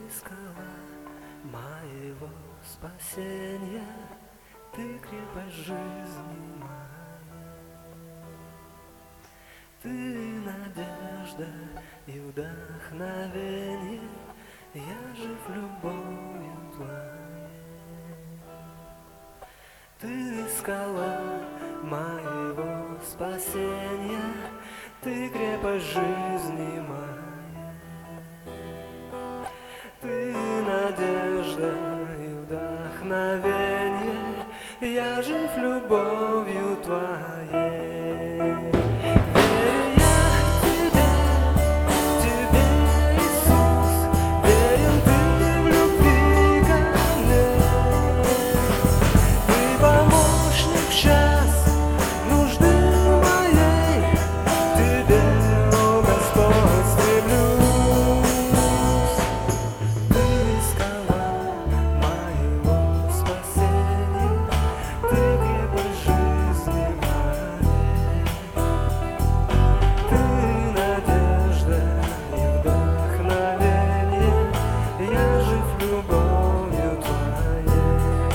скала моего спасения, ты крепость жизни моя. Ты надежда и вдохновение, я жив любовью твоей. Ты скала моего спасения, ты крепость жизни моя. Ты надежда и вдохновение, я жив любовью твоей. Верю я тебе, Иисус, верен ты в любви ко мне. Ты помощник в час нужды моей, тебе, о Господь, стремлюсь. Ты скала моего спасения, ты крепость жизни моей. Ты надежда и вдохновение, я жив любовью твоей.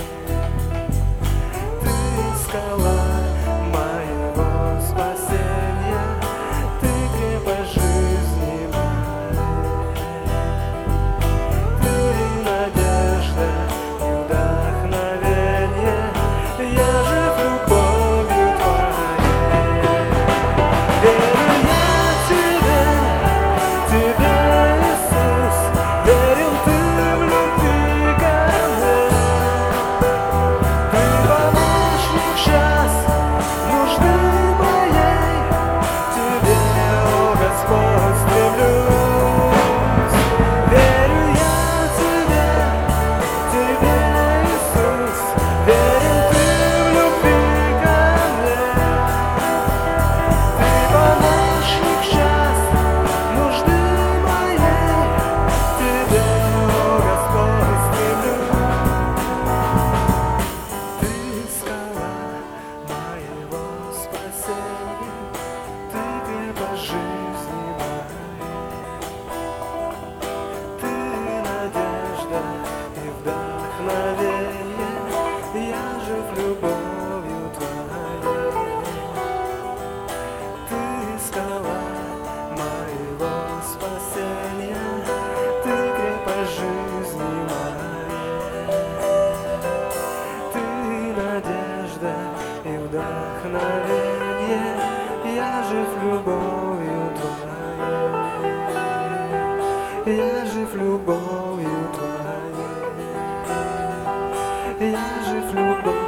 Ты скала моего спасения, ты крепость жизни моей. Ты надежда и вдохновение, я жив любовью твоей. Верю я тебе, Иисус, верен ты в любви ко мне. Ты помощник в час нужды моей, тебе, о Господь, стремлюсь. Верю я тебе, Иисус, верен ты в любви ко мне. Ты помощник в час нужды моей, тебе, о Господь, стремлюсь. Ты скала моего спасения, ты крепость жизни моей. Ты надежда и вдохновение, я жив любовью твоей. Ты скала моего спасения, ты крепость жизни моей. Ты надежда и вдохновение, я жив любовью твоей. Я жив любовью твоей. Я жив любовью.